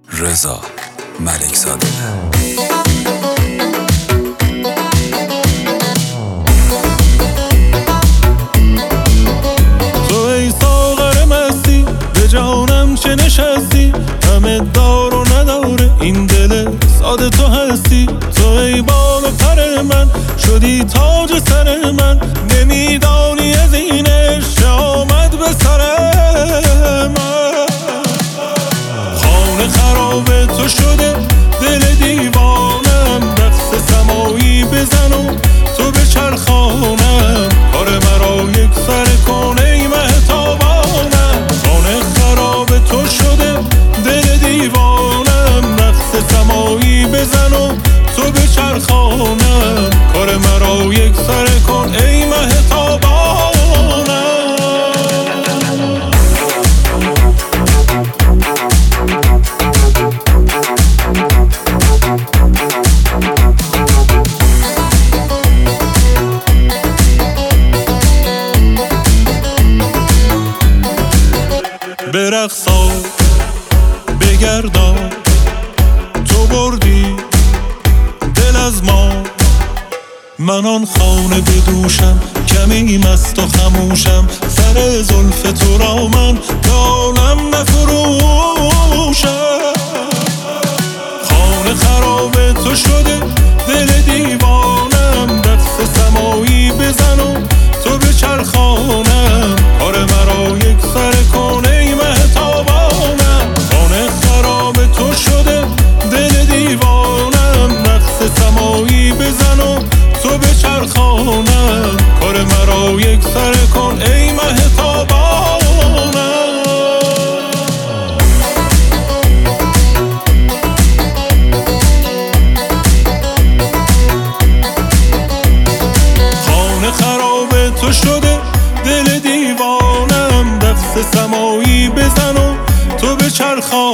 رضا ملک‌زاده. تو ای ساغر مستی به جانم چه نشستی، همه دار و نداره این دل ساده تو هستی. تو ای بال و پر من شدی تاج سر من، نمیدانی از این عشق آمد به سر من. خانه خراب تو شده دل دیوانم، رقص سمایی بزن و تو بچرخانم، کار مرا یک سر کن ای مهتابانم. خانه خراب تو شده دل دیوانم، رقص سمایی بزن و تو بچرخانم، کار مرا یک سر کن ای مهتابانم. برقصا بگردا تو بردی دل از ما، من آن خانه بدوشم کمی مست و خموشم، سر زلف تو را من دالم نفروشم. خانه خراب تو شده دل دیوانم، رقص سمایی بزن و تو بچرخانم، کار مرا یک سر کن ای مهتابانم. خانه خراب تو شده دل دیوانم، رقص سمایی بزن و تو بچرخانم، کار مرا یک سر کن ای مهتابانم. خانه خراب تو شده دل دیوانم، رقص سمایی بزن و تو بچرخانم،